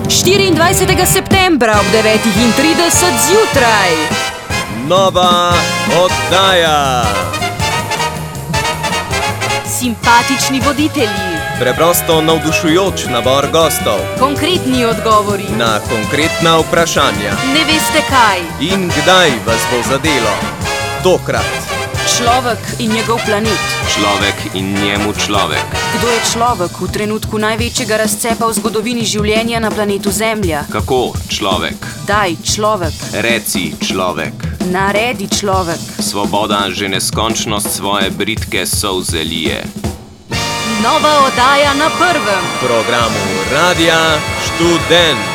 24. septembra ob 9:30 zjutraj. Nova oddaja. Simpatični voditelji, Preprosto navdušujoč nabor gostov konkretni odgovori, na konkretna vprašanja. ne veste kaj. In kdaj vas bo zadelo? Tokrat. Človek in njegov planet. Človek in njemu človek. Kdo je človek v trenutku največjega razcepa v zgodovini življenja na planetu Zemlja? Kako človek? Daj, človek. Reci človek. Naredi človek. Svoboda že neskončnost svoje bridke solze lije. Nova oddaja na prvem. Programu Radia Študent.